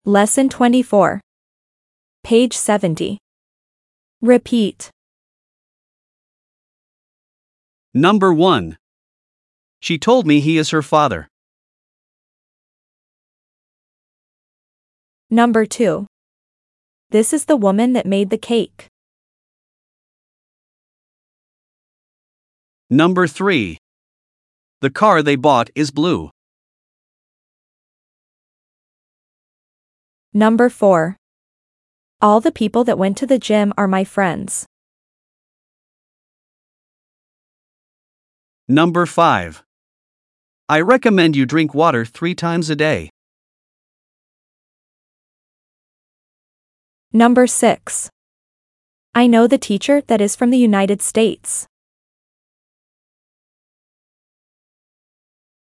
Lesson 24. Page 70. Repeat. Number 1. She told me he is her father. Number 2. This is the woman that made the cake. Number 3. The car they bought is blue. Number 4. All the people that went to the gym are my friends. Number 5. I recommend you drink water 3 times a day. Number 6. I know the teacher that is from the United States.